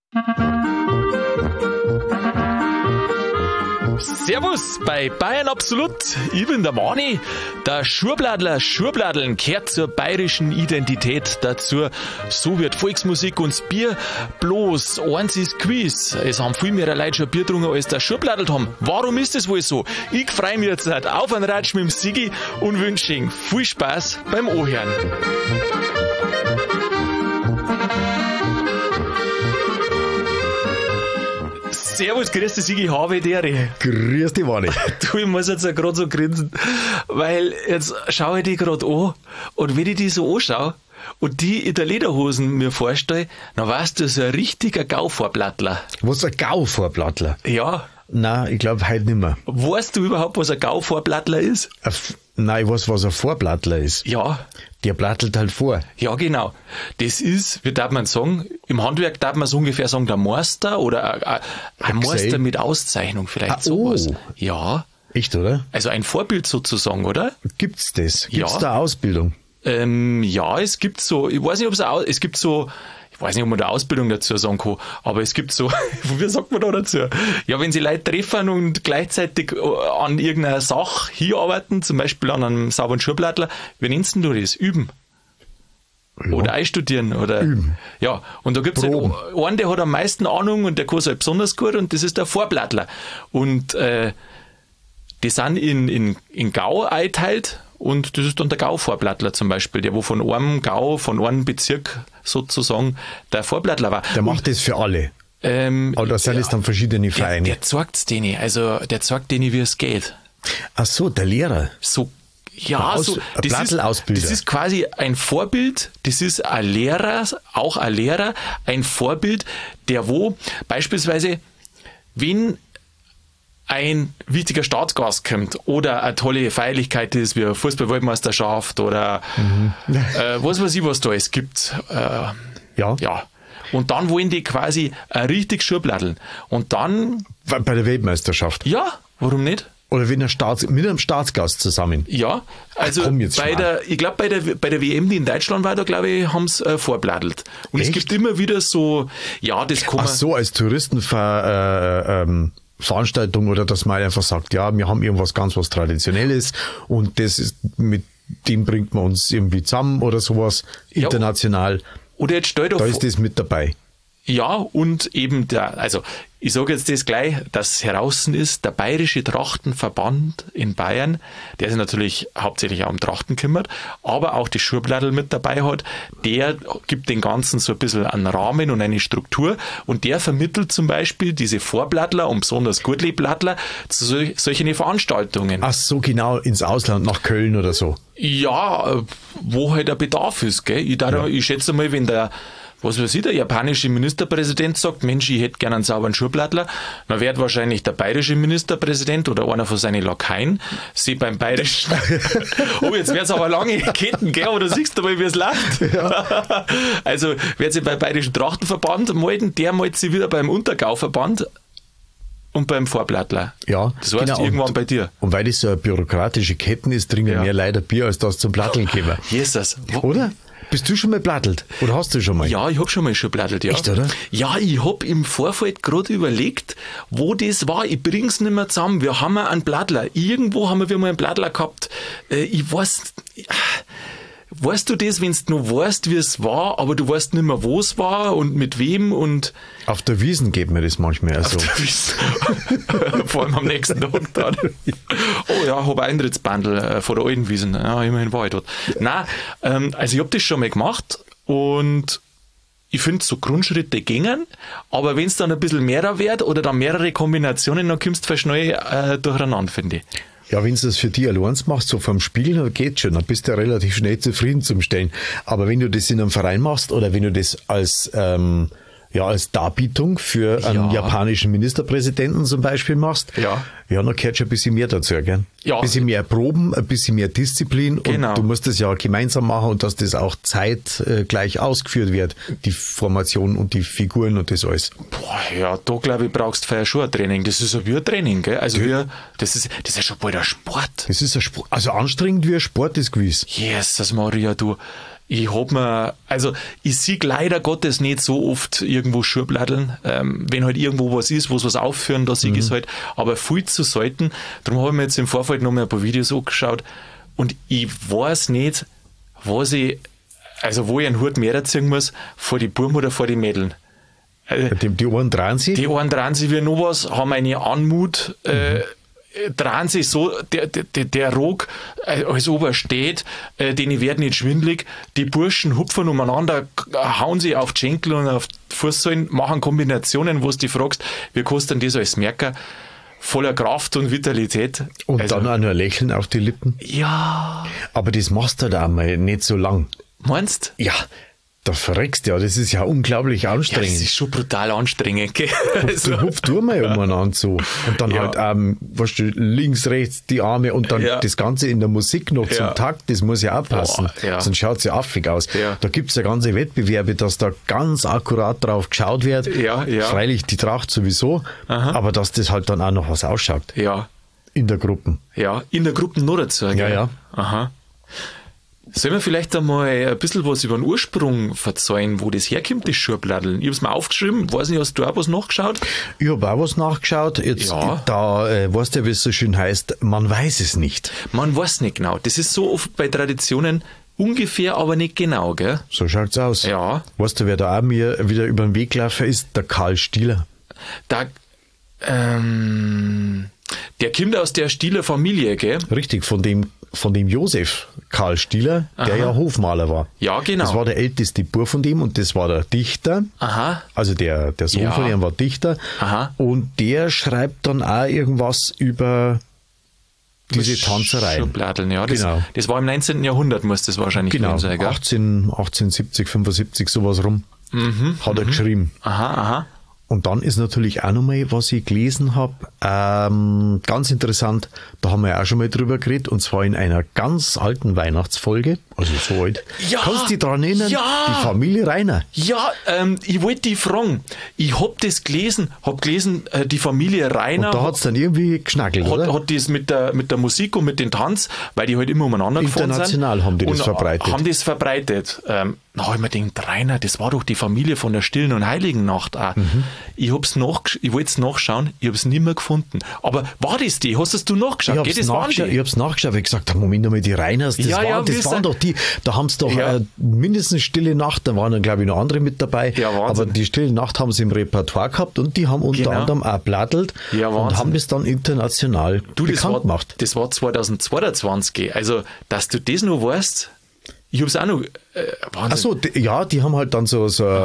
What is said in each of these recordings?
Servus bei Bayern Absolut. Ich bin der Mani. Der Schurbladeln gehört zur bayerischen Identität dazu. So wird Volksmusik und das Bier. Bloß eins ist Quiz. Es haben viel mehr Leute schon Bier getrunken, als der Schurbladelt haben. Warum ist das wohl so? Ich freue mich jetzt auf einen Ratsch mit dem Sigi und wünsche Ihnen viel Spaß beim Anhören. Servus, grüß dich, Sigi, habe Dere. Grüß dich, Wani. Du, ich muss jetzt gerade so grinsen, weil jetzt schaue ich die gerade an und wenn ich die so anschaue und die in der Lederhosen mir vorstelle, dann weißt du, so ein richtiger Gauvorblattler. Was, ein Gauvorblattler? Ja. Nein, ich glaube heute nicht mehr. Weißt du überhaupt, was ein Gauvorblattler ist? Nein, ich weiß, was ein Vorblattler ist. Ja. Der blattelt halt vor. Ja, genau. Das ist, wie darf man sagen, im Handwerk darf man so ungefähr sagen, der Meister oder ein Meister mit Auszeichnung, vielleicht sowas. Oh. Ja. Echt, oder? Also ein Vorbild sozusagen, oder? Gibt's das? Gibt's Ja. da Ausbildung? Ja, es gibt so, ich weiß nicht, ich weiß nicht, ob man da Ausbildung dazu sagen kann, aber es gibt so, wie sagt man da dazu? Ja, wenn sie Leute treffen und gleichzeitig an irgendeiner Sache hinarbeiten, zum Beispiel an einem sauberen Schurblattler, wie nennst du das? Üben. Ja. Oder einstudieren. Oder, Üben. Ja, und da gibt es halt einen, der hat am meisten Ahnung und der kann es halt besonders gut und das ist der Vorblattler. Und die sind in Gau eingeteilt. Und das ist dann der Gauvorblattler zum Beispiel, der wo von einem Gau, von einem Bezirk sozusagen der Vorblattler war. Der macht das für alle. Oder sind es dann verschiedene Vereine? Der zeigt es denen, also der zeigt denen, wie es geht. Ach so, der Lehrer. So, ja, so, ein Blattelausbilder. das ist quasi ein Vorbild, das ist ein Lehrer, ein Vorbild, der wo beispielsweise, wenn ein wichtiger Staatsgast kommt oder eine tolle Feierlichkeit ist, wie eine Fußball-Weltmeisterschaft oder was weiß ich, was da es gibt. Ja. Und dann wollen die quasi richtig Schurbladdeln. Und dann... Bei der Weltmeisterschaft. Ja, warum nicht? Oder mit einem Staatsgast zusammen. Ja, also ich glaube bei der WM, die in Deutschland war, da glaube ich, haben es vorbladdelt. Und Echt? es gibt immer wieder so, ja, das kann man... Ach so, als Veranstaltung oder dass man einfach sagt, ja, wir haben irgendwas ganz was Traditionelles und das ist, mit dem bringt man uns irgendwie zusammen oder sowas international. Oder jetzt stell dir Da vor, ist das mit dabei. ja, und eben also ich sage jetzt das gleich, dass heraus ist, der Bayerische Trachtenverband in Bayern, der sich natürlich hauptsächlich auch um Trachten kümmert, aber auch die Schurblattl mit dabei hat, der gibt den Ganzen so ein bisschen einen Rahmen und eine Struktur und der vermittelt zum Beispiel diese Vorblattler und besonders Gurtli-Blattler zu solchen Veranstaltungen. Ach so, genau, ins Ausland, nach Köln oder so. Ja, wo halt der Bedarf ist, gell? Ich schätze mal, wenn der japanische Ministerpräsident sagt, Mensch, ich hätte gerne einen sauberen Schurblattler, dann wird wahrscheinlich der bayerische Ministerpräsident oder einer von seinen Lakaien sie beim bayerischen, jetzt wird's aber lange Ketten, gell, oder siehst du mal, wie es läuft? Ja. Also, wird sie beim bayerischen Trachtenverband melden, der meldet sie wieder beim Untergauverband und beim Vorblattler. Ja, das heißt, irgendwann bei dir. Und weil das so eine bürokratische Ketten ist, trinken mehr Leute Bier, als das zum Platteln kommen. Jesus. Oder? Bist du schon mal plattelt? Oder hast du schon mal? Ja, ich hab schon mal plattelt, ja. Echt, oder? Ja, ich hab im Vorfeld gerade überlegt, wo das war. Ich bring's nicht mehr zusammen. Wir haben einen Plattler. Irgendwo haben wir mal einen Plattler gehabt. Ich weiß... Weißt du das, wenn du noch weißt, wie es war, aber du weißt nicht mehr, wo es war und mit wem und... Auf der Wiesn geht mir das manchmal also. Auf der Wiesn. Vor allem am nächsten Tag dann. Oh ja, habe ein Eintrittsbandel von der alten Wiesn. Ja, immerhin war ich dort. Nein, also ich habe das schon mal gemacht und ich finde so Grundschritte gingen, aber wenn es dann ein bisschen mehr wird oder dann mehrere Kombinationen, dann kommst du schnell durcheinander, finde ich. Ja, wenn du das für dich allein machst, so vom Spielen, dann geht schon, dann bist du ja relativ schnell zufrieden zum Stellen. Aber wenn du das in einem Verein machst oder wenn du das als Darbietung für einen japanischen Ministerpräsidenten zum Beispiel machst, dann gehört schon ein bisschen mehr dazu, gell? Ja. Ein bisschen mehr Proben, ein bisschen mehr Disziplin Genau. Und du musst das ja gemeinsam machen und dass das auch zeitgleich ausgeführt wird, die Formation und die Figuren und das alles. Boah, ja, da glaube ich, brauchst du vorher schon ein Training. Das ist ja wie ein Training, gell? Also das ist ja schon bald ein Sport. Das ist ein Sport, also anstrengend wie ein Sport ist gewiss. Jesus Maria, du. Ich sehe leider Gottes nicht so oft irgendwo Schubladeln. Wenn halt irgendwo was ist, wo sie was aufführen, da sehe ich es halt. Aber viel zu selten. Darum habe ich mir jetzt im Vorfeld noch mal ein paar Videos angeschaut. Und ich weiß nicht, wo ich einen Hut mehr ziehen muss, vor die Buben oder vor die Mädeln. Die einen drehen sich? Die einen drehen sich wie noch was, haben eine Anmut, drehen sich so, der Rog als ober steht, denen werden nicht schwindelig, die Burschen hupfen umeinander, hauen sie auf die Schenkel und auf die Fußsohlen, machen Kombinationen, wo du dich fragst, wie kannst du denn das als Merker? Voller Kraft und Vitalität. Und dann auch noch ein Lächeln auf die Lippen? Ja. Aber das machst du da einmal nicht so lang. Meinst du? Ja. Da verreckst du ja, das ist ja unglaublich anstrengend. Ja, das ist schon brutal anstrengend, gell? Du hupft mal umeinander so. Und dann halt, weißt du, links, rechts die Arme und dann das Ganze in der Musik noch zum Takt, das muss ja auch passen. Sonst schaut es ja affig aus. Ja. Da gibt es ja ganze Wettbewerbe, dass da ganz akkurat drauf geschaut wird. Ja. Freilich die Tracht sowieso, aber dass das halt dann auch noch was ausschaut. Ja. In der Gruppe. Ja, in der Gruppe noch dazu. Gell? Ja. Aha. Sollen wir vielleicht einmal ein bisschen was über den Ursprung verzeihen, wo das herkommt, das Schubladeln? Ich habe es mir aufgeschrieben, weiß nicht, hast du auch was nachgeschaut? Ich habe auch was nachgeschaut. Jetzt, weißt du, wie es so schön heißt, man weiß es nicht. Man weiß nicht genau. Das ist so oft bei Traditionen ungefähr, aber nicht genau, gell? So schaut's aus. Ja. Weißt du, wer da auch mir wieder über den Weg gelaufen ist? Der Karl Stieler. Der kommt aus der Stieler Familie, gell? Richtig, von dem Josef Karl Stieler, der ja Hofmaler war. Ja, genau. Das war der älteste Bub von dem und das war der Dichter. Aha. Also der Sohn von ihm war Dichter. Aha. Und der schreibt dann auch irgendwas über diese Tanzereien. Schubladeln, ja. Genau. Das war im 19. Jahrhundert, muss das wahrscheinlich sein, gell? 1870, 75, sowas rum. Hat er geschrieben. Aha. Und dann ist natürlich auch nochmal, was ich gelesen habe, ganz interessant, da haben wir ja auch schon mal drüber geredet, und zwar in einer ganz alten Weihnachtsfolge, also so alt. Ja, kannst du dich daran erinnern? Ja, die Familie Rainer. Ja, ich wollte dich fragen, ich hab das gelesen, die Familie Rainer. Und da hat's dann irgendwie geschnackelt, oder? Hat das mit der Musik und mit dem Tanz, weil die halt immer umeinander gefahren sind. International haben die das verbreitet. Haben das verbreitet. Da habe ich mir gedacht, Rainer, das war doch die Familie von der Stillen und Heiligen Nacht auch. Ich wollte es nachschauen, ich habe es nicht mehr gefunden. Aber war das die? Hast du nachgeschaut? Ich habe es nachgeschaut, weil ich gesagt habe, Moment mal, die Reiners, das waren doch die, da haben sie doch mindestens Stille Nacht, da waren dann glaube ich noch andere mit dabei, aber die Stille Nacht haben sie im Repertoire gehabt und die haben unter anderem auch plattelt und haben das dann international bekannt gemacht. Das war 2022, also dass du das noch weißt, ich habe es auch noch, Wahnsinn. Achso, die haben halt dann so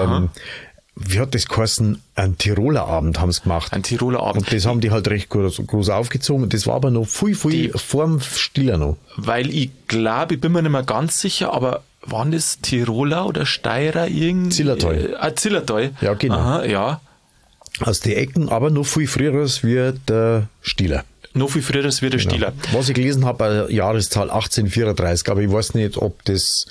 wie hat das geheißen? Ein Tiroler Abend haben sie gemacht. Ein Tiroler Abend. Und das haben die halt recht groß aufgezogen. Das war aber noch viel vorm Stiller noch. Weil ich glaube, ich bin mir nicht mehr ganz sicher, aber waren das Tiroler oder Steirer irgendwie? Zillertal. Zillertal. Ja, genau. Aha, ja. Aus den Ecken, aber noch viel früher wie der Stiller. Noch viel früher wie der Stiller. Was ich gelesen habe, Jahreszahl 1834, aber ich weiß nicht, ob das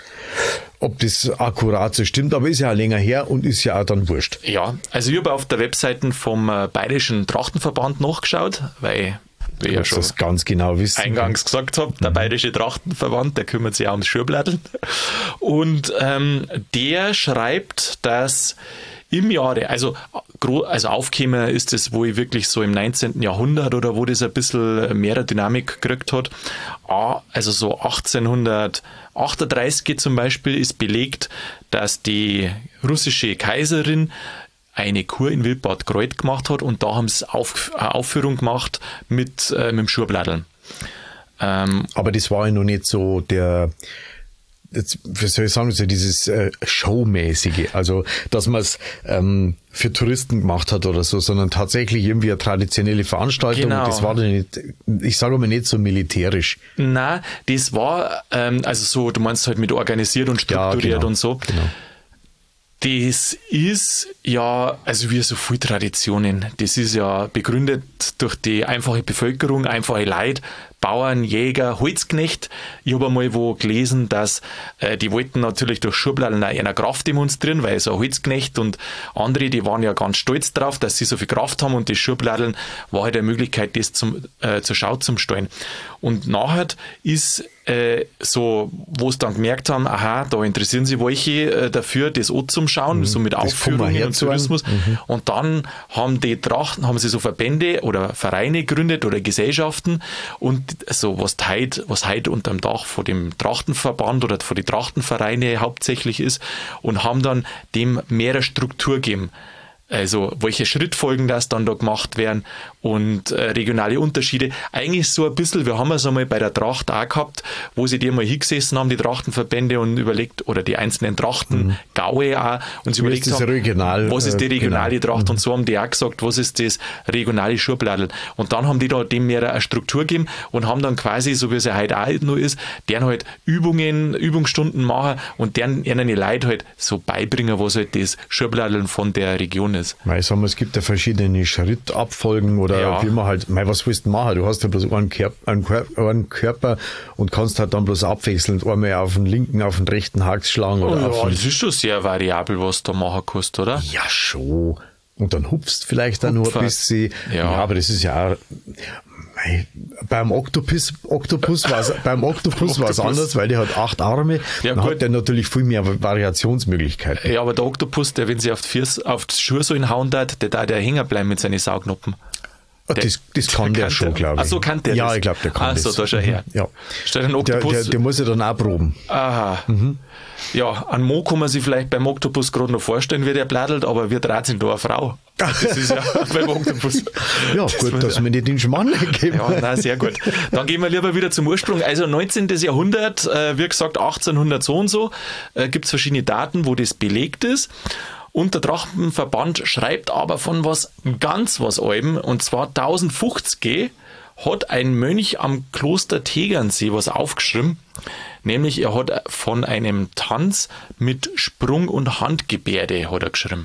akkurat so stimmt, aber ist ja auch länger her und ist ja auch dann wurscht. Ja, also ich habe auf der Webseite vom Bayerischen Trachtenverband nachgeschaut, weil wir ja schon das ganz genau wissen. Eingangs gesagt habe, der Bayerische Trachtenverband, der kümmert sich auch ums Schubladeln. Und der schreibt, dass im Jahre, also aufgekommen ist es wohl wirklich so im 19. Jahrhundert oder wo das ein bisschen mehr Dynamik gekriegt hat. Also so 1838 zum Beispiel ist belegt, dass die russische Kaiserin eine Kur in Wildbad Kreuth gemacht hat und da haben sie eine Aufführung gemacht mit dem Schubladeln. Aber das war ja noch nicht so wie soll ich sagen, so dieses Showmäßige, also dass man es für Touristen gemacht hat oder so, sondern tatsächlich irgendwie eine traditionelle Veranstaltung. Genau. Und das war dann nicht, ich sage mal nicht so militärisch. Nein, das war, also so, du meinst halt mit organisiert und strukturiert und so. Genau. Das ist ja, also wie so viele Traditionen, das ist ja begründet durch die einfache Bevölkerung, einfache Leute, Bauern, Jäger, Holzknecht. Ich habe einmal wo gelesen, dass die wollten natürlich durch Schubladeln einer Kraft demonstrieren, weil so ein Holzknecht und andere, die waren ja ganz stolz drauf, dass sie so viel Kraft haben und die Schubladeln war halt eine Möglichkeit, das zur Schau zu stellen. Und nachher ist so, wo sie dann gemerkt haben, aha, da interessieren sich welche dafür, das auch zum Schauen, so mit Aufführungen und Tourismus. Und dann haben sie so Verbände oder Vereine gegründet oder Gesellschaften und so, was heute unterm Dach von dem Trachtenverband oder von den Trachtenvereine hauptsächlich ist und haben dann dem mehr Struktur gegeben. Also welche Schrittfolgen das dann da gemacht werden und regionale Unterschiede. Eigentlich so ein bisschen, wir haben es einmal bei der Tracht auch gehabt, wo sie die mal hingesessen haben, die Trachtenverbände, und überlegt, oder die einzelnen Trachten, Gaue auch, und sie überlegt haben, was ist die regionale Tracht, und so haben die auch gesagt, was ist das regionale Schubladel. Und dann haben die da dem mehr eine Struktur gegeben und haben dann quasi, so wie es ja heute auch noch ist, deren halt Übungsstunden machen und deren die Leute halt so beibringen, was halt das Schubladeln von der Region ist. Ich sag mal, es gibt ja verschiedene Schrittabfolgen oder wie man halt, was willst du machen? Du hast ja bloß einen Körper und kannst halt dann bloß abwechselnd einmal auf den linken, auf den rechten Haken schlagen. Oder das ist schon sehr variabel, was du machen kannst, oder? Ja, schon. Und dann hupst vielleicht dann nur ein bisschen. Ja, aber das ist ja auch, beim Oktopus war es anders, weil der hat 8 Arme. Ja, dann hat der natürlich viel mehr Variationsmöglichkeiten. Ja, aber der Oktopus, der, wenn sie auf die Schuhe so hinhauen darf, der hängen bleiben mit seinen Saugnopfen. Das kann der schon, glaube ich. Ach so, kann der das? Ja, ich glaube, der kann das. Ach so, da schau her. Ja. Statt ein Oktopus. Der muss ja dann auch proben. Aha. Ja, an Mo kann man sich vielleicht beim Oktopus gerade noch vorstellen, wie der bladelt, aber wir dreht sich da eine Frau. Das ist ja beim Oktopus. Ja, gut, dass wir nicht den Schmarrn geben. Ja, nein, sehr gut. Dann gehen wir lieber wieder zum Ursprung. Also 19. Jahrhundert, wie gesagt 1800 so und so, gibt es verschiedene Daten, wo das belegt ist. Und der Trachtenverband schreibt aber von was Altem, und zwar 1050 hat ein Mönch am Kloster Tegernsee was aufgeschrieben, nämlich er hat von einem Tanz mit Sprung- und Handgebärde hat er geschrieben.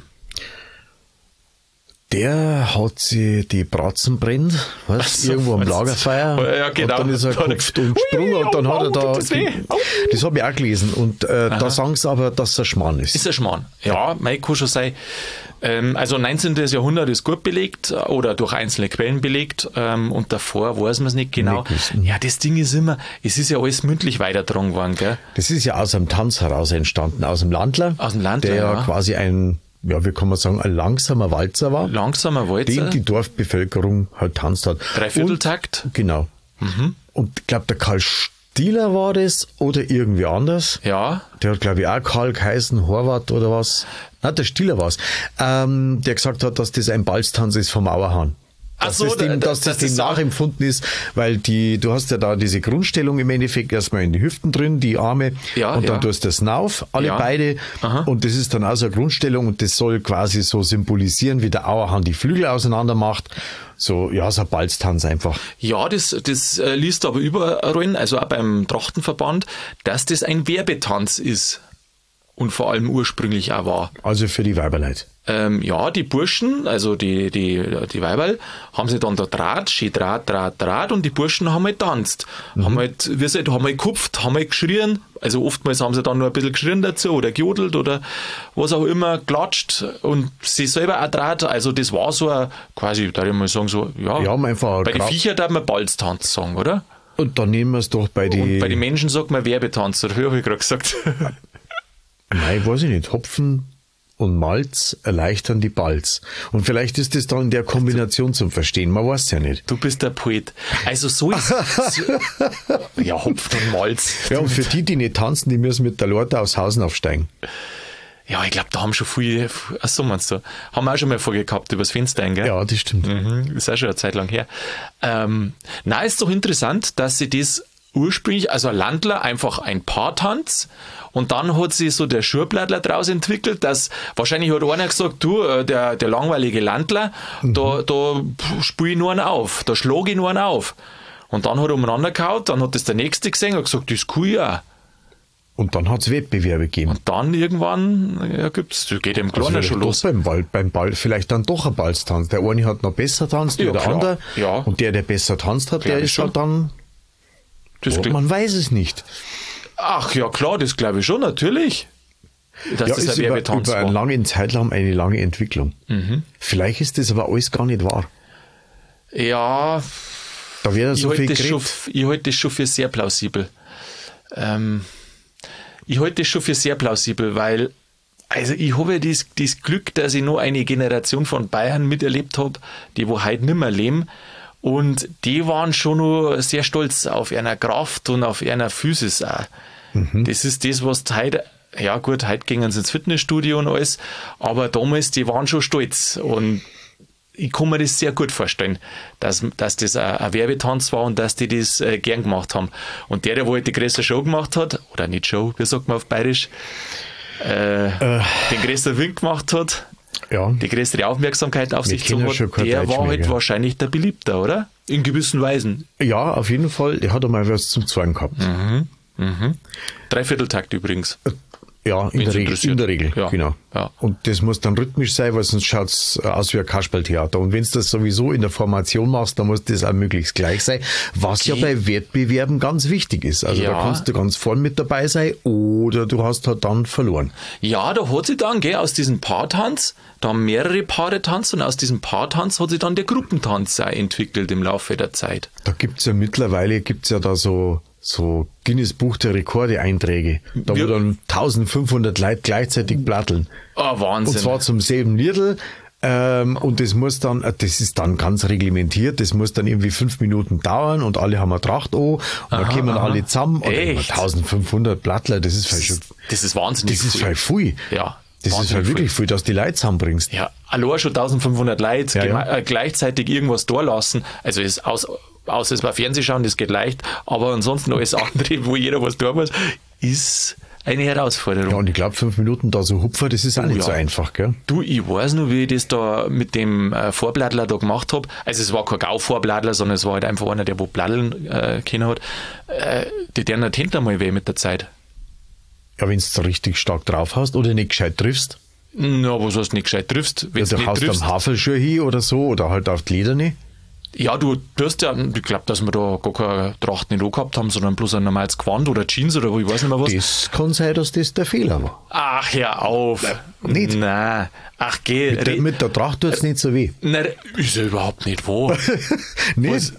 Der hat sich die Bratzen brennt, irgendwo am Lagerfeuer. Ja, genau. Und dann ist er gekupft und gesprungen und dann hat er da. Das habe ich auch gelesen. Und da sagen sie aber, dass es ein Schmarrn ist. Ist ein Schmarrn. Ja, kann schon sein. Also 19. Jahrhundert ist gut belegt oder durch einzelne Quellen belegt und davor weiß man es nicht genau. Ja, das Ding ist immer, es ist ja alles mündlich weitergetragen worden, gell? Das ist ja aus dem Tanz heraus entstanden, aus dem Landler. Der ja quasi wie kann man sagen, ein langsamer Walzer war. Langsamer Walzer. Den die Dorfbevölkerung halt tanzt hat. Dreivierteltakt. Genau. Und ich glaube, der Karl Stieler war das oder irgendwie anders. Ja. Der hat, glaube ich, auch Karl geheißen, Horvath oder was. Nein, der Stieler war es. Der gesagt hat, dass das ein Balztanz ist vom Auerhahn. Dass das dem nachempfunden ist, weil du hast ja da diese Grundstellung im Endeffekt erstmal in die Hüften drin, die Arme, und dann tust du das Nauf, alle beide. Aha. Und das ist dann auch so eine Grundstellung und das soll quasi so symbolisieren, wie der Auerhahn die Flügel auseinander macht. So, ja, so ein Balztanz einfach. Ja, das liest aber überall, also auch beim Trachtenverband, dass das ein Werbetanz ist. Und vor allem ursprünglich auch war. Also für die Weiberleute. Ja, die Burschen, also die Weiberl, haben sie dann da Draht und die Burschen haben halt tanzt. Haben halt gekupft, haben halt geschrien. Also oftmals haben sie dann nur ein bisschen geschrien dazu oder gejodelt oder was auch immer, klatscht und sie selber auch Draht. Also das war so ein, quasi, da ich mal sagen, so, ja, haben einfach bei den Viechern darf man Balztanz sagen, oder? Und dann nehmen wir es doch bei den Menschen sagt man Werbetanz, oder wie habe ich gerade gesagt? Nein, weiß ich nicht. Hopfen und Malz erleichtern die Balz. Und vielleicht ist das dann in der Kombination zum Verstehen. Man weiß es ja nicht. Du bist der Poet. Also so ist ja, Hopfen und Malz. Ja, und für die nicht tanzen, die müssen mit der Lorte aufs Hausen aufsteigen. Ja, ich glaube, da haben schon viele, so meinst du, haben wir auch schon mal Folge gehabt übers Fenster, gell? Ja, das stimmt. Ist auch schon eine Zeit lang her. Ist doch interessant, dass sie das ursprünglich, also ein Landler, einfach ein Paartanz, und dann hat sich so der Schurblattler draus entwickelt, dass wahrscheinlich hat einer gesagt, du, der langweilige Landler, da spiele ich nur einen auf, da schlage ich nur einen auf. Und dann hat er umeinander gehauen, dann hat das der Nächste gesehen und gesagt, das kann ich auch. Und dann hat es Wettbewerbe gegeben. Und dann irgendwann geht im Kleinen schon los. Beim Ball vielleicht dann doch ein Balztanz. Der eine hat noch besser tanzt wie der andere. Ja. Und der besser tanzt hat, der ist halt dann Man weiß es nicht. Ach ja, klar, das glaube ich schon, natürlich. Dass das ist über einen langen Zeitraum eine lange Entwicklung. Vielleicht ist das aber alles gar nicht wahr. Ja, da wäre so viel ich halte das schon für sehr plausibel. Weil also ich habe ja das Glück, dass ich noch eine Generation von Bayern miterlebt habe, die wo heute nicht mehr leben. Und die waren schon noch sehr stolz auf ihre Kraft und auf ihre Physis auch. Das ist das, was heute, ja gut, heute gingen sie ins Fitnessstudio und alles, aber damals, die waren schon stolz. Und ich kann mir das sehr gut vorstellen, dass das ein Werbetanz war und dass die das gern gemacht haben. Und der wo halt die größte Show gemacht hat, oder nicht Show, wie sagt man auf Bayerisch, den größten Wink gemacht hat, die größere Aufmerksamkeit auf sich zu hat, der war halt wahrscheinlich der Beliebter, oder? In gewissen Weisen. Ja, auf jeden Fall. Der hat einmal was zum Zwang gehabt. Dreivierteltakt übrigens. Ja, in der Regel, ja. Genau. Ja. Und das muss dann rhythmisch sein, weil sonst schaut es aus wie ein Kasperltheater. Und wenn du das sowieso in der Formation machst, dann muss das auch möglichst gleich sein, was ja bei Wettbewerben ganz wichtig ist. Also da kannst du ganz vorn mit dabei sein oder du hast halt dann verloren. Ja, da hat sich dann, aus diesem Paartanz, da haben mehrere Paare tanzt und aus diesem Paartanz hat sich dann der Gruppentanz auch entwickelt im Laufe der Zeit. Da gibt's ja mittlerweile, da so Guinness Buch der Rekorde Einträge, wo dann 1500 Leute gleichzeitig platteln. Oh, Wahnsinn. Und zwar zum selben Liedl. Und das ist dann ganz reglementiert, das muss dann irgendwie 5 Minuten dauern und alle haben eine Tracht an und dann kommen alle zusammen. Und 1500 Plattler, das ist wahnsinnig. Das ist voll viel. Ja. Das ist halt wirklich viel, dass die Leute zusammenbringst. Ja, allein schon 1500 Leute gleichzeitig irgendwas da lassen. Also ist außer es war Fernsehschauen, das geht leicht, aber ansonsten alles andere, wo jeder was tun muss, ist eine Herausforderung. Ja, und ich glaube, 5 Minuten da so hupfen, das ist auch nicht so einfach, gell? Du, ich weiß noch, wie ich das da mit dem Vorblattler da gemacht habe. Also es war kein Gau-Vorblattler, sondern es war halt einfach einer, der wo Bladdeln können hat. Die deren Händler mal weh mit der Zeit. Ja, wenn du richtig stark drauf hast oder nicht gescheit triffst. Na, was heißt nicht gescheit triffst? Wenn du haust am Hafelschuh hin oder so oder halt auf die Lederne. Ja, du hast ja, ich glaube, dass wir da gar keine Tracht nicht gehabt haben, sondern bloß ein normales Gewand oder Jeans oder ich weiß nicht mehr was. Das kann sein, dass das der Fehler war. Ach, hör auf. Nicht? Nein. Ach, geh. Mit der Tracht tut es nicht so weh. Nein, ist ja überhaupt nicht wahr. Nicht?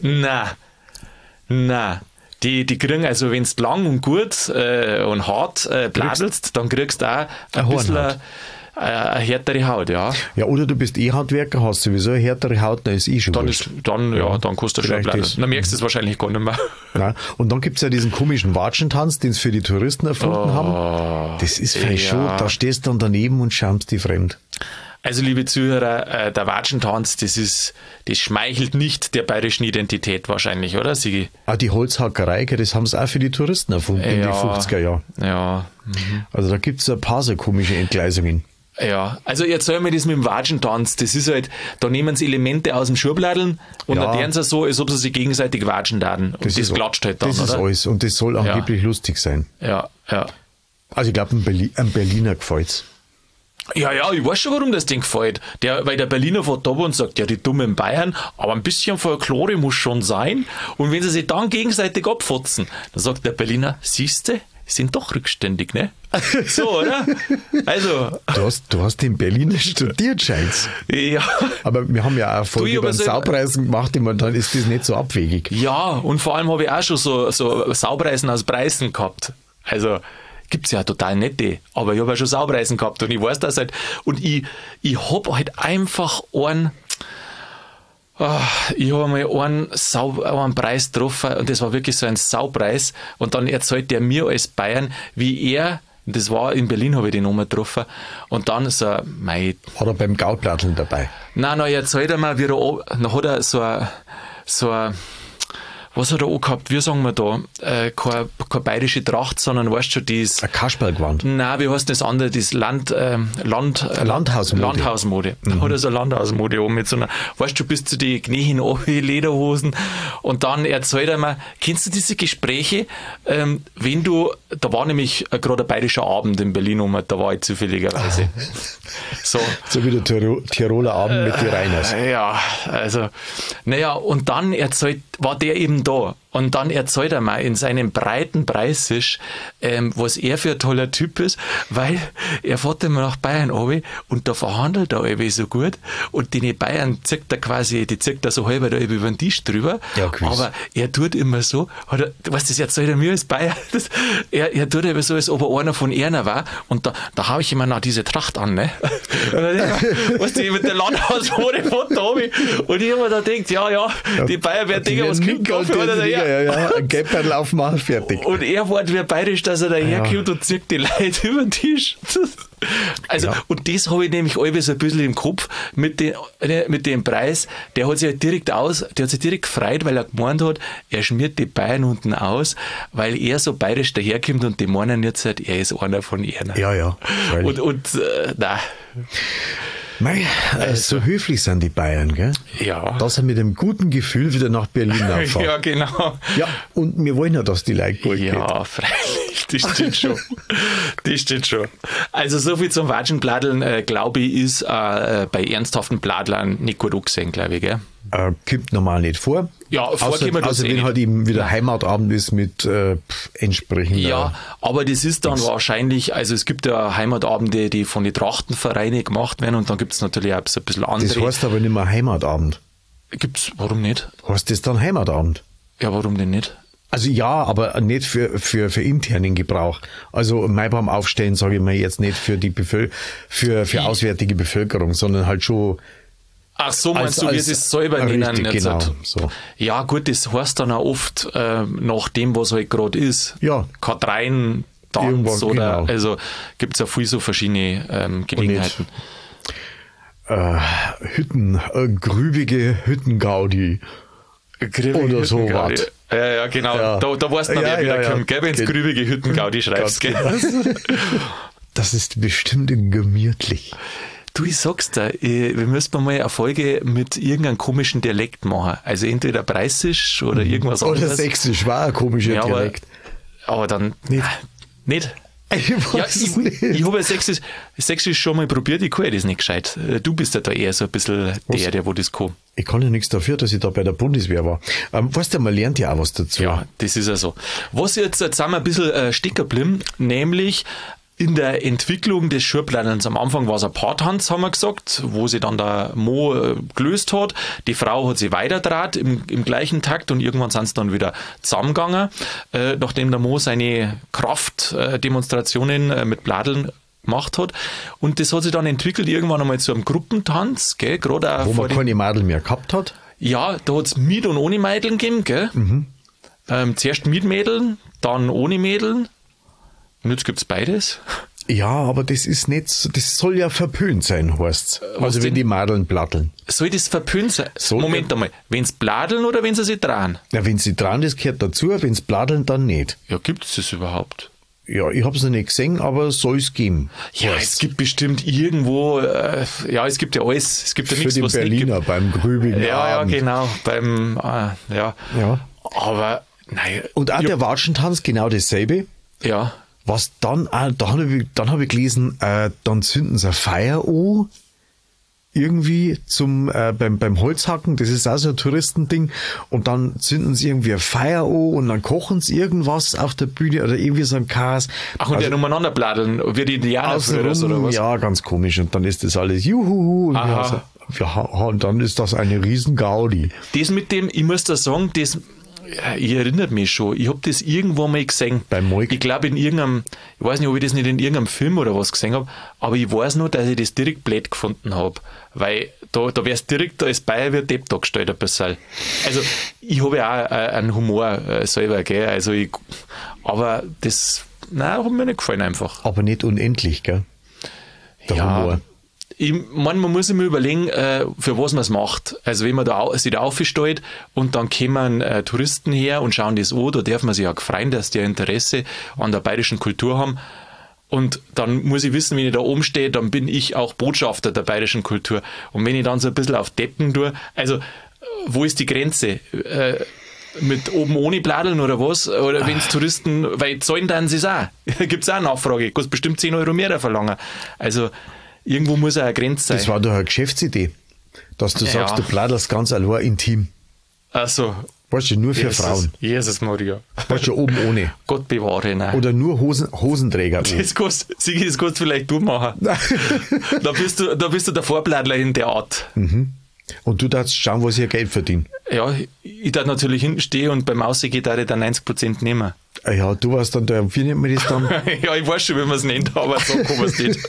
Nein. Die kriegen, also wenn du lang und gut und hart bladelst, dann kriegst du auch ein bisschen eine härtere Haut, ja. Ja, oder du bist Handwerker, hast sowieso eine härtere Haut, dann ist schon dann kannst du schon bleiben. Dann merkst du es wahrscheinlich gar nicht mehr. Ja. Und dann gibt es ja diesen komischen Watschentanz, den sie für die Touristen erfunden haben. Das ist vielleicht schon, da stehst du dann daneben und schaust dich fremd. Also, liebe Zuhörer, der Watschentanz, das schmeichelt nicht der bayerischen Identität wahrscheinlich, oder? Die Holzhackerei, das haben sie auch für die Touristen erfunden in den 50er Jahren. Ja. Also da gibt es ein paar so komische Entgleisungen. Ja, also erzähl mir das mit dem Watschentanz, das ist halt, da nehmen sie Elemente aus dem Schubladeln und dann werden sie so, als ob sie sich gegenseitig watschen werden. Und das klatscht halt dann, das ist oder? alles und das soll angeblich lustig sein. Ja. Also ich glaube, einem Berliner gefällt's. Ja, ich weiß schon, warum das Ding gefällt. Weil der Berliner fährt da und sagt, ja, die dummen Bayern, aber ein bisschen Folklore muss schon sein. Und wenn sie sich dann gegenseitig abfotzen, dann sagt der Berliner, siehste, sind doch rückständig, ne? So, oder? Also. Du hast in Berlin studiert, scheint's. Ja. Aber wir haben ja auch Folge über Saupreisen gemacht, dann ist das nicht so abwegig. Ja, und vor allem habe ich auch schon so Saupreisen aus Preisen gehabt. Also, gibt's ja total nette, aber ich habe ja schon Saupreisen gehabt und ich weiß das halt. Und ich habe halt einfach ich habe mal einen Preis getroffen und das war wirklich so ein Saupreis und dann erzählt der mir als Bayern, wie er, das war in Berlin, habe ich den nochmal getroffen und dann so, Hat er beim Gauplatteln dabei? Nein, erzählt er mir, dann hat er so ein was hat er auch gehabt? Wie sagen wir da? Keine bayerische Tracht, sondern weißt du schon, ein Kasperlgewand. Nein, wie heißt das andere? Das Landhausmode. Landhausmode. Da hat er so eine Landhausmode oben mit so einer, weißt du, bis zu die Knie hin, Lederhosen. Und dann erzählt er mir, kennst du diese Gespräche, wenn du, da war nämlich gerade ein bayerischer Abend in Berlin da war ich zufälligerweise. So wie der Tiroler Abend mit den Reiners. Ja, also, und dann war der eben da. Und dann erzählt er mal in seinem breiten Preisisch, was er für ein toller Typ ist, weil er fährt immer nach Bayern runter und da verhandelt er irgendwie so gut und die Bayern zieht er so halber da über den Tisch drüber, ja, aber er tut immer so, das erzählt er mir als Bayer, er tut immer so, als ob er einer von Erna war und da habe ich immer noch diese Tracht an, ne? Weißt du, mit der Landhauswohne von da und ich habe mir da gedacht, ja, die Bayern werden Dinger, was kriegt ja, ein Gäpperl aufmachen, fertig. Und er war wie bayerisch, dass er daherkommt und zieht die Leute über den Tisch. Also, und das habe ich nämlich alles so ein bisschen im Kopf mit dem Preis. Der hat sich direkt gefreut, weil er gemeint hat, er schmiert die Bayern unten aus, weil er so bayerisch daherkommt und die meinen jetzt halt, er ist einer von ihnen. Ja. Nein. Mei, so höflich sind die Bayern, gell? Ja. Dass er mit einem guten Gefühl wieder nach Berlin auffahren. Ja, genau. Ja, und wir wollen ja, dass die Leute gut geht. Ja, freilich, das stimmt schon. Also so viel zum Watschenbladeln, glaube ich, ist bei ernsthaften Bladlern nicht gut angesehen, glaube ich, gell? Kommt normal nicht vor. Ja, vorkommen also wenn halt eben wieder Heimatabend ist mit entsprechend. Ja, aber das ist dann wahrscheinlich, also es gibt ja Heimatabende, die von den Trachtenvereinen gemacht werden und dann gibt es natürlich auch so ein bisschen andere. Das heißt aber nicht mehr Heimatabend. Gibt's, warum nicht? Heißt das dann Heimatabend? Ja, warum denn nicht? Also ja, aber nicht für internen Gebrauch. Also beim Aufstellen sage ich mal jetzt nicht für die für auswärtige Bevölkerung, sondern halt schon. Ach so, meinst du, wie sie es selber nennen? Genau, so. Ja gut, das heißt dann auch oft nach dem, was halt gerade ist. Ja. Katrein, Tanz oder, genau. Also gibt es ja viel so verschiedene Gelegenheiten. Grübige Hüttengaudi. Oder so was. Ja, genau. Ja. Da weißt du noch, wer wieder kommt, gell, wenn du grübige Hüttengaudi schreibst. Gell? Das ist bestimmt gemütlich. Du, ich sag's dir, wir müssten mal eine Folge mit irgendeinem komischen Dialekt machen. Also entweder Preußisch oder irgendwas anderes. Oder Sächsisch war ein komischer Dialekt. Aber dann nicht. Ich weiß nicht. Ich habe Sächsisch schon mal probiert, ich kann ja das nicht gescheit. Du bist ja da eher so ein bisschen der wo das kann. Ich kann ja nichts dafür, dass ich da bei der Bundeswehr war. Weißt du, man lernt ja auch was dazu. Ja, das ist ja so. Was jetzt sind wir ein bisschen stecken geblieben, nämlich in der Entwicklung des Schurplanens. Am Anfang war es ein Paartanz, haben wir gesagt, wo sie dann der Mo gelöst hat. Die Frau hat sie weiterdraht im gleichen Takt und irgendwann sind sie dann wieder zusammengegangen, nachdem der Mo seine Kraftdemonstrationen mit Bladeln gemacht hat. Und das hat sich dann entwickelt irgendwann einmal zu einem Gruppentanz, gell, gerade auch wo man keine Mädel mehr gehabt hat. Ja, da hat es mit und ohne Mädeln gegeben, gell. Mhm. Zuerst mit Mädeln, dann ohne Mädeln. Und jetzt gibt es beides. Ja, aber das ist nicht, das soll ja verpönt sein, heißt's. Also wenn die Madeln bladdeln. Soll das verpönt sein? Moment einmal, wenn sie bladdeln oder wenn sie sich dran? Ja, wenn sie dran, das gehört dazu, wenn sie bladdeln, dann nicht. Ja, gibt es das überhaupt? Ja, ich habe es noch nicht gesehen, aber soll es geben. Ja, es gibt bestimmt irgendwo, es gibt ja alles. Es gibt ja nichts, was Berliner nicht gibt. Beim grübigen Abend. Ja, genau, ja. Aber, nein. Und auch der Watschentanz, genau dasselbe. Ja. Was dann habe ich gelesen, dann zünden sie ein Feuer an, irgendwie beim Holzhacken, das ist auch so ein Touristending, und dann zünden sie irgendwie ein Feuer an und dann kochen sie irgendwas auf der Bühne oder irgendwie so ein Chaos. Ach, und ja umeinander bladeln, wie die Indianer früher oder was? Ja, ganz komisch, und dann ist das alles juhu, und dann ist das eine riesen Gaudi. Das mit dem, ich muss da sagen, ich erinnere mich schon, ich habe das irgendwo mal gesehen. Beim Moik? Ich glaube ich weiß nicht, ob ich das nicht in irgendeinem Film oder was gesehen habe, aber ich weiß nur, dass ich das direkt blöd gefunden habe, weil da wär's direkt als Bayer wie Depp dargestellt ein bisschen. Also ich habe ja auch einen Humor selber, gell, also aber das, hat mir nicht gefallen einfach. Aber nicht unendlich, gell? Der Humor. Man muss sich mal überlegen, für was man es macht. Also wenn man sich da aufstellt und dann kommen Touristen her und schauen das an, da darf man sich auch freuen, dass die Interesse an der bayerischen Kultur haben. Und dann muss ich wissen, wenn ich da oben stehe, dann bin ich auch Botschafter der bayerischen Kultur. Und wenn ich dann so ein bisschen auf Deppen tue, also wo ist die Grenze? Mit oben ohne Bladeln oder was? Oder wenn es Touristen, weil zahlen dann sie es auch. Da gibt es auch eine Nachfrage. Kostet bestimmt 10 Euro mehr verlangen. Also irgendwo muss auch eine Grenze sein. Das war doch eine Geschäftsidee, dass du sagst, du bladelst ganz allein intim. Ach so. Weißt du, nur für Frauen. Jesus Maria. Weißt du, oben ohne. Gott bewahre, nein. Oder nur Hosenträger. Das kannst du vielleicht du machen. da bist du der Vorbladler in der Art. Mhm. Und du darfst schauen, was ich Geld verdiene. Ja, ich darf natürlich hinten stehen und beim Aussehen darf ich dann 90% nehmen. Ja, du warst dann der, wie nennt man das dann? Ja, ich weiß schon, wie man es nennt, aber so kann man es nicht.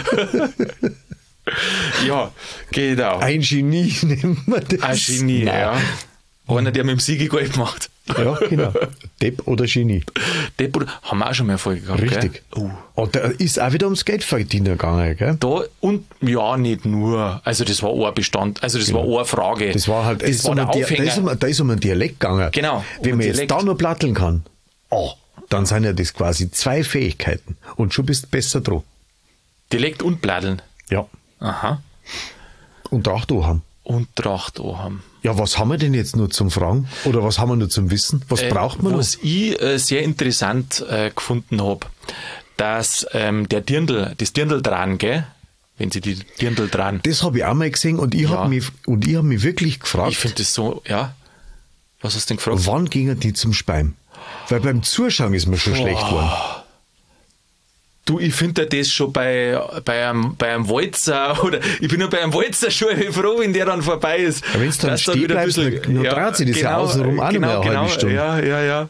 Ja, genau. Ein Genie nennt man das. Ein Genie, Nein. ja. Einer, der mit dem Sigi Gold macht. Ja, genau. Depp oder Genie. Depp oder, haben wir auch schon mal Erfolg gehabt. Richtig. Und da ist auch wieder ums Geldverdienen gegangen, gell? Da, und ja, nicht nur. Also das war ein Bestand, also das war eine Frage. Das war halt, das war der Aufhänger. Da ist um einen Dialekt gegangen. Genau. Wenn man jetzt da nur platteln kann, dann sind ja das quasi 2 Fähigkeiten. Und schon bist du besser dran. Dialekt und Platteln. Ja. Aha. Und Tracht haben. Und Tracht haben. Ja, was haben wir denn jetzt nur zum Fragen? Oder was haben wir nur zum Wissen? Was braucht man noch? Was ich sehr interessant gefunden habe, dass das Dirndl dran, gell? Wenn sie die Dirndl dran. Das habe ich auch mal gesehen und ich habe mich wirklich gefragt. Ich finde das so, ja. Was hast du denn gefragt? Wann gingen die zum Speim? Weil beim Zuschauen ist mir schon schlecht geworden. Du, ich finde das schon bei einem Walzer, oder ich bin nur bei einem Walzer schon froh, wenn der dann vorbei ist. Ja, wenn es dann stehen bleibt, dann dreht sich das ja außenrum auch nicht mehr eine halbe Stunde. Ja.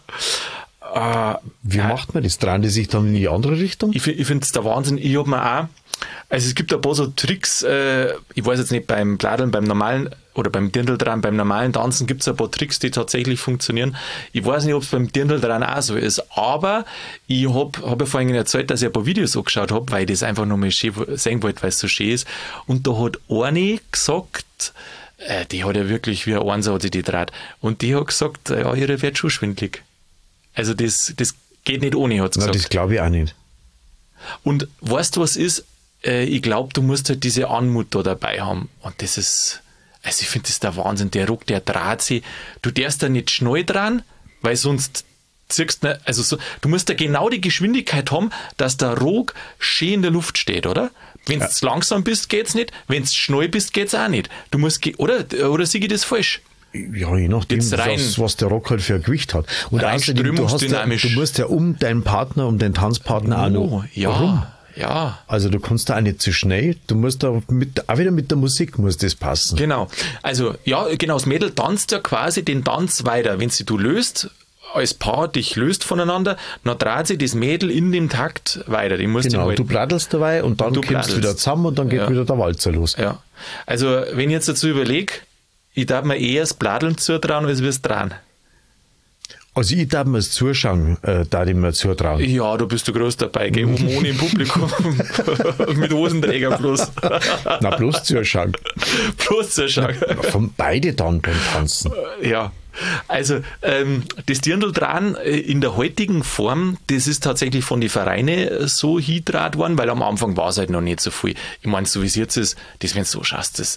Wie macht man das? Drehen die sich dann in die andere Richtung? Ich finde es der Wahnsinn. Ich habe mir auch, also es gibt ein paar so Tricks, ich weiß jetzt nicht, beim Pladeln, beim normalen, oder beim Dirndl-Dran, beim normalen Tanzen gibt es ein paar Tricks, die tatsächlich funktionieren. Ich weiß nicht, ob es beim Dirndl-Dran auch so ist, aber ich hab ja vorhin erzählt, dass ich ein paar Videos angeschaut habe, weil ich das einfach nochmal schön sehen wollte, weil es so schön ist. Und da hat eine gesagt, die hat ja wirklich wie ein Einser hat sie die draht. Und die hat gesagt, ja, ihre wird schon schwindelig. Also das geht nicht ohne, hat sie gesagt. Das glaube ich auch nicht. Und weißt du, was ist? Ich glaube, du musst halt diese Anmut da dabei haben. Und das ist, also ich finde das der Wahnsinn. Der Ruck, der dreht sich. Du darfst da nicht schnell dran, weil sonst ziehst du, also so, du musst da genau die Geschwindigkeit haben, dass der Ruck schön in der Luft steht, oder? Wenn du langsam bist, geht's nicht. Wenn du schnell bist, geht's auch nicht. Du musst, oder sehe ich das falsch? Ja, je nachdem, was der Rock halt für ein Gewicht hat. Und außerdem, du musst ja um deinen Partner, um den Tanzpartner auch noch rum. Ja. Also du kannst da auch nicht zu schnell, du musst da auch wieder mit der Musik muss das passen. Genau. Also, ja, genau, das Mädel tanzt ja quasi den Tanz weiter. Wenn du löst, als Paar dich löst voneinander, dann dreht sich das Mädel in dem Takt weiter. Die musst genau, du plattelst dabei und dann kommst du wieder zusammen und dann geht wieder der Walzer los. Ja. Also, wenn ich jetzt dazu überlege, ich darf mir eher das Platteln zutrauen, als das dran. Also ich darf mir das Zuschauen, darf ich mir zutrauen. Ja, du bist du groß dabei, geh oben ohne im Publikum. Mit Hosenträger bloß. Na, bloß Zuschauen. Bloß Zuschauen. Von beide dann beim Tanzen. Ja. Also das Dirndl dran in der heutigen Form, das ist tatsächlich von den Vereinen so hingetragen worden, weil am Anfang war es halt noch nicht so viel. Ich meine, so wie es jetzt ist, das, wenn du so schaust, das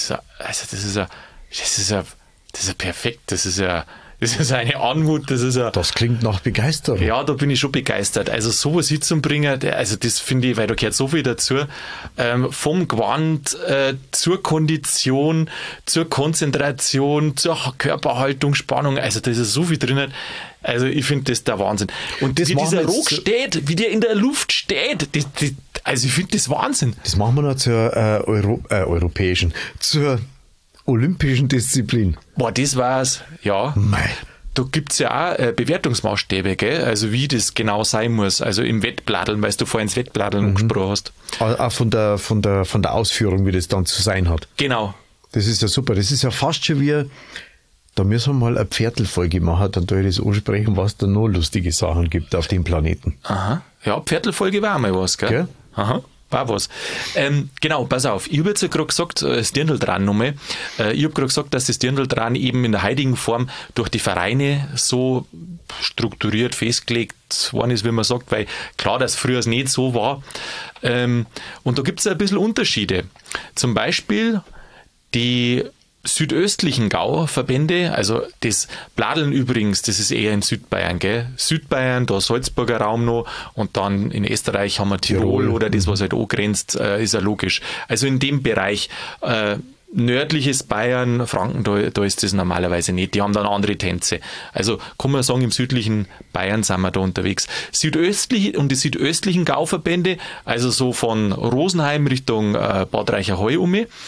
ist perfekt, das ist eine Anmut, das klingt nach Begeisterung. Ja, da bin ich schon begeistert. Also sowas hinzubringen, also das finde ich, weil da gehört so viel dazu, vom Gewand zur Kondition, zur Konzentration, zur Körperhaltung, Spannung, also da ist so viel drin. Also ich finde das der Wahnsinn. Und das wie dieser Rock steht, wie der in der Luft steht, also ich finde das Wahnsinn. Das machen wir noch zur europäischen, zur olympischen Disziplin. Boah, das war's, ja. Mei. Da gibt's ja auch Bewertungsmaßstäbe, gell? Also wie das genau sein muss. Also im Wettpladdeln, weil du vorhin das Wettpladdeln angesprochen hast. Auch von der Ausführung, wie das dann zu sein hat. Genau. Das ist ja super. Das ist ja fast schon wie, da müssen wir mal eine Pferdlfolge machen, dann tue ich das ansprechen, was da noch lustige Sachen gibt auf dem Planeten. Aha. Ja, Pferdlfolge war mal was, gell? Aha. War was. Genau, pass auf. Ich habe jetzt ja gerade gesagt, das Dirndl dran nochmal. Ich habe gerade gesagt, dass das Dirndl dran eben in der heutigen Form durch die Vereine so strukturiert festgelegt worden ist, wie man sagt, weil klar, dass früher es nicht so war. Und da gibt es ein bisschen Unterschiede. Zum Beispiel die südöstlichen Gauverbände, also das Pladeln übrigens, das ist eher in Südbayern, gell? Südbayern, da Salzburger Raum noch und dann in Österreich haben wir Tirol oder das, was halt angrenzt, ist ja logisch. Also in dem Bereich nördliches Bayern, Franken, da ist das normalerweise nicht. Die haben dann andere Tänze. Also kann man sagen, im südlichen Bayern sind wir da unterwegs. Südöstlich und die südöstlichen Gauverbände, also so von Rosenheim Richtung Bad Reichenhall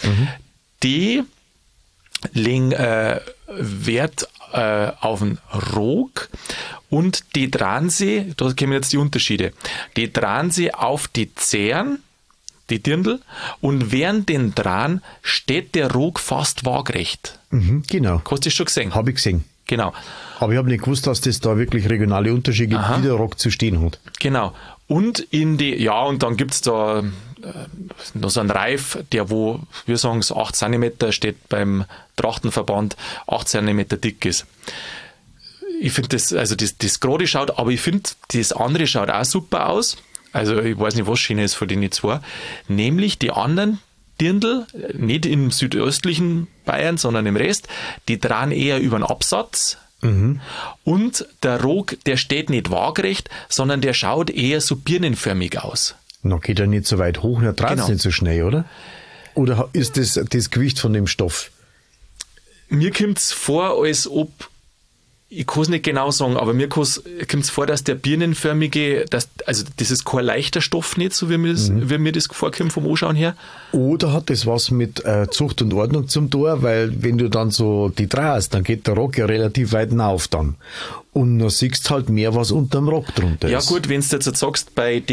die legen Wert auf den Rog und die drehen sie, da kommen jetzt die Unterschiede, die drehen sie auf die Zähren, die Dirndl, und während den Drehen steht der Rog fast waagrecht. Genau. Hast du das schon gesehen? Habe ich gesehen. Genau. Aber ich habe nicht gewusst, dass das da wirklich regionale Unterschiede gibt, wie der Rog zu stehen hat. Genau. Und und dann gibt es da noch so einen Reif, der wo, wir sagen es 8 cm, steht beim Trachtenverband 8 cm dick ist. Ich finde das gerade schaut, aber ich finde, das andere schaut auch super aus. Also ich weiß nicht, was schöner ist von den zwei. Nämlich die anderen Dirndl, nicht im südöstlichen Bayern, sondern im Rest, die drehen eher über den Absatz. Und der Rog, der steht nicht waagrecht, sondern der schaut eher so birnenförmig aus. Na, geht er nicht so weit hoch, er dreht es nicht so schnell, oder? Oder ist das Gewicht von dem Stoff? Mir kommt es vor, als ob, ich kann es nicht genau sagen, aber mir kommt es vor, dass der birnenförmige, das ist kein leichter Stoff nicht, so wie mir das vorkommt vom Anschauen her. Oder hat das was mit Zucht und Ordnung zum Tor, weil wenn du dann so die drehst, dann geht der Rock ja relativ weit hinauf dann. Und dann siehst du halt mehr, was unterm Rock drunter ist. Ja gut, wenn du jetzt sagst,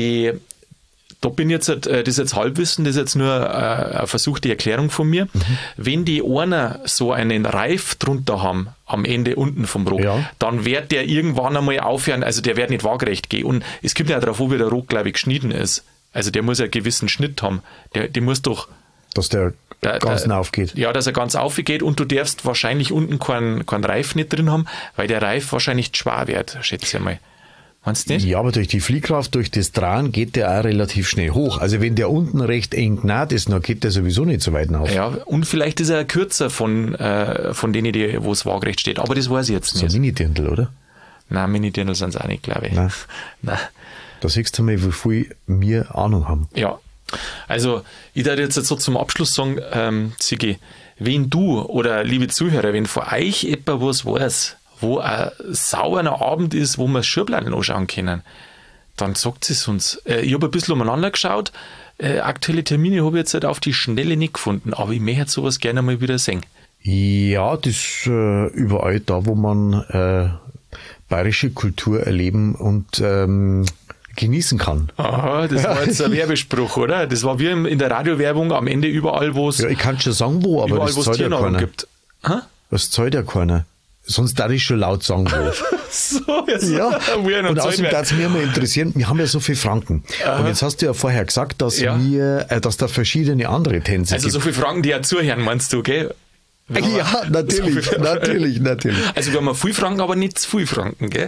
da bin jetzt, das ist jetzt Halbwissen, das ist jetzt nur eine versuchte Erklärung von mir. Wenn die einer so einen Reif drunter haben, am Ende unten vom Rock, dann wird der irgendwann einmal aufhören, also der wird nicht waagrecht gehen. Und es kommt ja darauf an, wie der Rock, glaube ich, geschnitten ist. Also der muss ja einen gewissen Schnitt haben. Der muss doch... Dass der ganz aufgeht. Ja, dass er ganz aufgeht, und du darfst wahrscheinlich unten keinen Reif nicht drin haben, weil der Reif wahrscheinlich schwer wird, schätze ich mal. Meinst du nicht? Ja, aber durch die Fliehkraft, durch das Drehen geht der auch relativ schnell hoch. Also wenn der unten recht eng naht ist, dann geht der sowieso nicht so weit nach. Ja, und vielleicht ist er kürzer von denen, wo es waagrecht steht. Aber das weiß ich jetzt nicht. So Mini-Dirndl, oder? Nein, Mini-Dirndl sind es auch nicht, glaube ich. Nein. Da siehst du mal, wie viel wir Ahnung haben. Ja. Also, ich würde jetzt so zum Abschluss sagen, Sigi, wenn du oder liebe Zuhörer, wenn von euch jemand was weiß, wo ein sauberer Abend ist, wo wir Schubladen anschauen können, dann sagt es uns. Ich habe ein bisschen umeinander geschaut. Aktuelle Termine habe ich jetzt halt auf die Schnelle nicht gefunden, aber ich möchte sowas gerne mal wieder sehen. Ja, das überall da, wo man bayerische Kultur erleben und genießen kann. Aha, das war jetzt ein Werbespruch, oder? Das war wie in der Radiowerbung am Ende überall, wo es... Ja, ich kann schon sagen, wo, aber überall, das zahlt ja keiner. Gibt. Das zahlt ja keiner. Sonst darf ich schon laut sagen, wo. So, jetzt ja. Und außerdem darf es mich mal interessieren, wir haben ja so viel Franken. Und jetzt hast du ja vorher gesagt, dass dass da verschiedene andere Tänze gibt. Also so viele Franken, die ja zuhören, meinst du, gell? Ja, natürlich, so natürlich. Also wir haben viel Franken, aber nicht zu viel Franken, gell?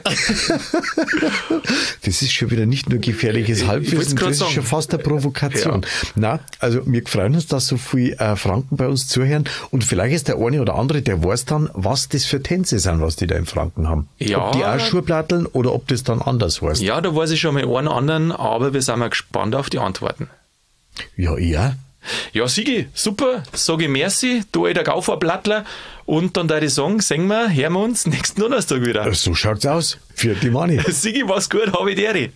Das ist schon wieder nicht nur gefährliches Halbwissen, das ist schon fast eine Provokation. Ja. Na, also wir freuen uns, dass so viel Franken bei uns zuhören, und vielleicht ist der eine oder andere, der weiß dann, was das für Tänze sind, was die da in Franken haben. Ja. Ob die auch Schurplatteln oder ob das dann anders heißt. Ja, da weiß ich schon mal einen anderen, aber wir sind mal gespannt auf die Antworten. Ja, Ja, Sigi, super, sage ich merci, du alter Gauverblattler, und dann da ich sagen, singen wir, hören wir uns nächsten Donnerstag wieder. So schaut's aus. Für die Mani. Sigi, mach's gut, habe ich dir.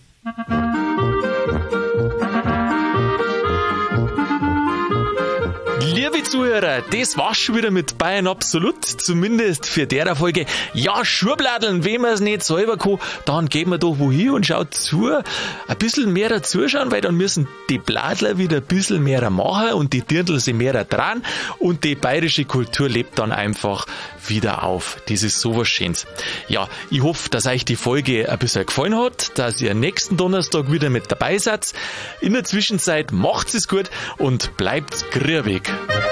Liebe Zuhörer, das war's schon wieder mit Bayern Absolut, zumindest für der Folge. Ja, Schurbladeln, wenn man es nicht selber kann, dann geht man doch wohin und schaut zu, ein bisschen mehr dazuschauen, weil dann müssen die Bladler wieder ein bisschen mehr machen und die Dirndl sind mehr dran, und die bayerische Kultur lebt dann einfach wieder auf. Das ist sowas Schönes. Ja, ich hoffe, dass euch die Folge ein bisschen gefallen hat, dass ihr nächsten Donnerstag wieder mit dabei seid. In der Zwischenzeit macht's es gut und bleibt grübig.